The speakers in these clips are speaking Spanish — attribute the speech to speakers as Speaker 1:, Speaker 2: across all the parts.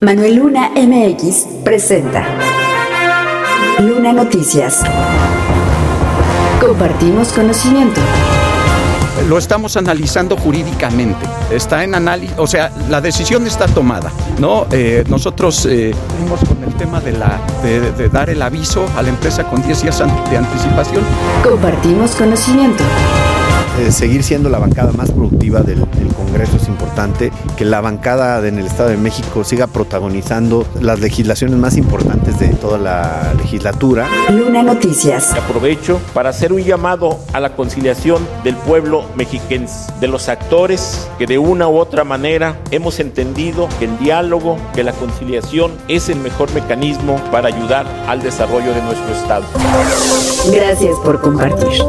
Speaker 1: Manuel Luna MX presenta Luna Noticias. Compartimos conocimiento.
Speaker 2: Lo estamos analizando jurídicamente. Está en análisis, o sea, la decisión está tomada, ¿no? Nosotros fuimos con el tema de dar el aviso a la empresa con 10 días de anticipación.
Speaker 1: Compartimos conocimiento.
Speaker 3: Seguir siendo la bancada más productiva del Congreso es importante, que la bancada en el Estado de México siga protagonizando las legislaciones más importantes de toda la legislatura.
Speaker 1: Luna Noticias.
Speaker 4: Aprovecho para hacer un llamado a la conciliación del pueblo mexiquense, de los actores que de una u otra manera hemos entendido que el diálogo, que la conciliación es el mejor mecanismo para ayudar al desarrollo de nuestro Estado.
Speaker 1: Gracias por compartir.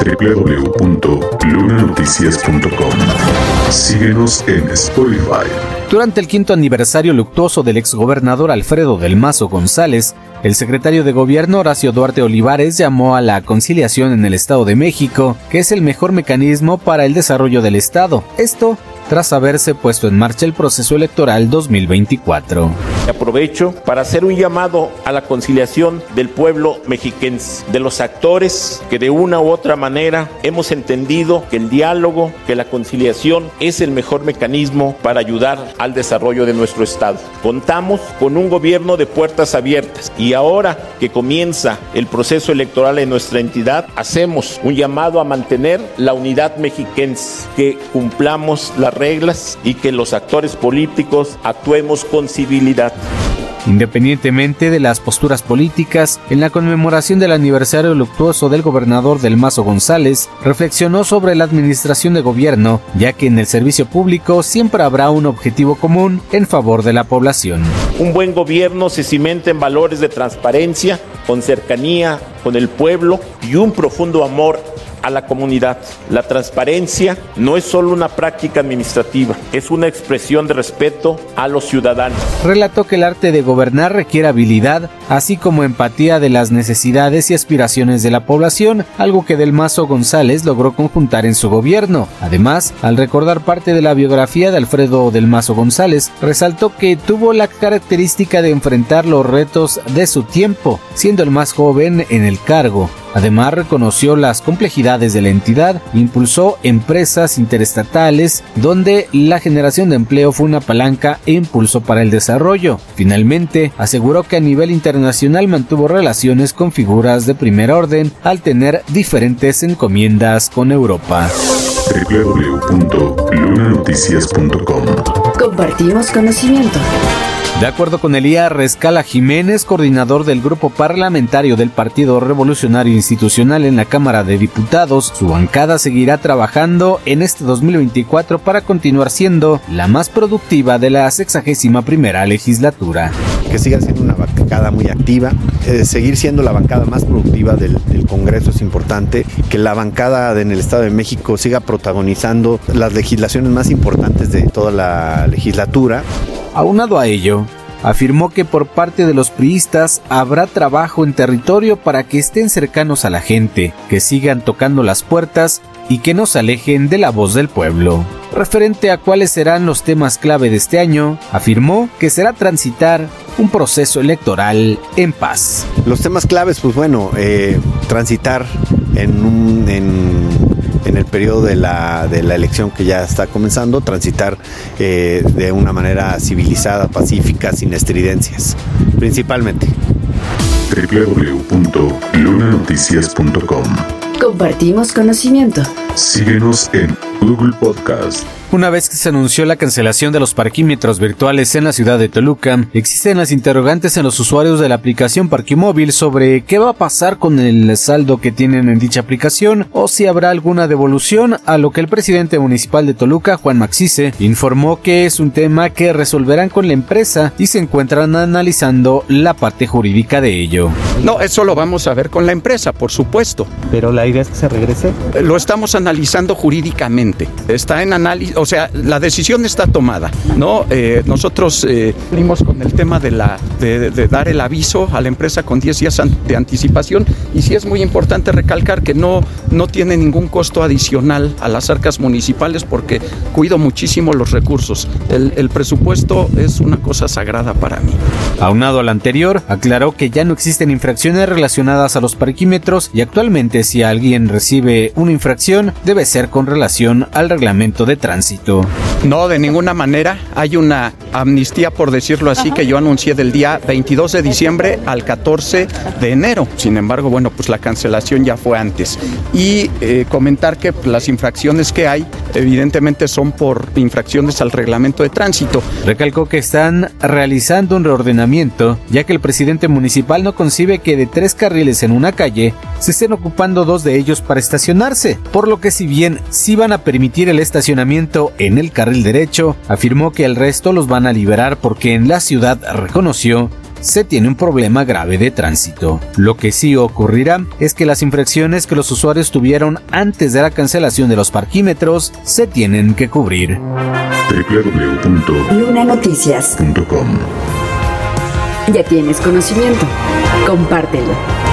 Speaker 5: www.lunanoticias.com. Síguenos en Spotify.
Speaker 6: Durante el 5º aniversario luctuoso del exgobernador Alfredo del Mazo González, el secretario de Gobierno Horacio Duarte Olivares llamó a la conciliación en el Estado de México, que es el mejor mecanismo para el desarrollo del Estado. Esto tras haberse puesto en marcha el proceso electoral 2024.
Speaker 4: Aprovecho para hacer un llamado a la conciliación del pueblo mexiquense, de los actores que de una u otra manera hemos entendido que el diálogo, que la conciliación es el mejor mecanismo para ayudar al desarrollo de nuestro Estado. Contamos con un gobierno de puertas abiertas y ahora que comienza el proceso electoral en nuestra entidad, hacemos un llamado a mantener la unidad mexiquense, que cumplamos las reglas y que los actores políticos actuemos con civilidad.
Speaker 6: Independientemente de las posturas políticas, en la conmemoración del aniversario luctuoso del gobernador del Mazo González, reflexionó sobre la administración de gobierno, ya que en el servicio público siempre habrá un objetivo común en favor de la población.
Speaker 4: Un buen gobierno se cimenta en valores de transparencia, con cercanía con el pueblo y un profundo amor a la comunidad. La transparencia no es solo una práctica administrativa, es una expresión de respeto a los ciudadanos.
Speaker 6: Relató que el arte de gobernar requiere habilidad, así como empatía de las necesidades y aspiraciones de la población, algo que del Mazo González logró conjuntar en su gobierno. Además, al recordar parte de la biografía de Alfredo del Mazo González, resaltó que tuvo la característica de enfrentar los retos de su tiempo, siendo el más joven en el cargo. Además, reconoció las complejidades de la entidad, impulsó empresas interestatales, donde la generación de empleo fue una palanca e impulso para el desarrollo. Finalmente, aseguró que a nivel internacional mantuvo relaciones con figuras de primer orden al tener diferentes encomiendas con Europa.
Speaker 5: www.lunanoticias.com.
Speaker 1: Compartimos conocimiento.
Speaker 6: De acuerdo con Elías Rescala Jiménez, coordinador del grupo parlamentario del Partido Revolucionario Institucional en la Cámara de Diputados, su bancada seguirá trabajando en este 2024 para continuar siendo la más productiva de la 61ª legislatura.
Speaker 3: Que siga siendo una bancada muy activa, seguir siendo la bancada más productiva del Congreso es importante, que la bancada en el Estado de México siga protagonizando las legislaciones más importantes de toda la legislatura.
Speaker 6: Aunado a ello, afirmó que por parte de los priistas habrá trabajo en territorio para que estén cercanos a la gente, que sigan tocando las puertas y que no se alejen de la voz del pueblo. Referente a cuáles serán los temas clave de este año, afirmó que será transitar un proceso electoral en paz.
Speaker 3: Los temas claves, pues bueno, transitar en el periodo de la elección que ya está comenzando, transitar de una manera civilizada, pacífica, sin estridencias, principalmente.
Speaker 5: www.lunanoticias.com.
Speaker 1: Compartimos conocimiento.
Speaker 5: Síguenos en Google Podcast.
Speaker 6: Una vez que se anunció la cancelación de los parquímetros virtuales en la ciudad de Toluca, existen las interrogantes en los usuarios de la aplicación Parquimóvil sobre qué va a pasar con el saldo que tienen en dicha aplicación o si habrá alguna devolución, a lo que el presidente municipal de Toluca, Juan Maxice, informó que es un tema que resolverán con la empresa y se encuentran analizando la parte jurídica de ello.
Speaker 2: No, eso lo vamos a ver con la empresa, por supuesto.
Speaker 7: Pero la idea es que se regrese.
Speaker 2: Lo estamos analizando jurídicamente. jurídicamente. Está en análisis, o sea, la decisión está tomada, ¿no? Nosotros cumplimos con el tema de dar el aviso a la empresa con 10 días de anticipación, y sí es muy importante recalcar que no tiene ningún costo adicional a las arcas municipales, porque cuido muchísimo los recursos. El presupuesto es una cosa sagrada para mí.
Speaker 6: Aunado al anterior, aclaró que ya no existen infracciones relacionadas a los parquímetros y actualmente si alguien recibe una infracción debe ser con relación al reglamento de tránsito.
Speaker 2: No, de ninguna manera. Hay una amnistía, por decirlo así, que yo anuncié del día 22 de diciembre al 14 de enero. Sin embargo, bueno, pues la cancelación ya fue antes. Y comentar que las infracciones que hay, evidentemente son por infracciones al reglamento de tránsito.
Speaker 6: Recalcó que están realizando un reordenamiento, ya que el presidente municipal no concibe que de 3 carriles en una calle se estén ocupando 2 de ellos para estacionarse, por lo que si bien sí van a permitir el estacionamiento en el carril derecho, afirmó que el resto los van a liberar porque en la ciudad, reconoció, se tiene un problema grave de tránsito. Lo que sí ocurrirá es que las infracciones que los usuarios tuvieron antes de la cancelación de los parquímetros se tienen que cubrir.
Speaker 5: www.lunanoticias.com.
Speaker 1: Ya tienes conocimiento. Compártelo.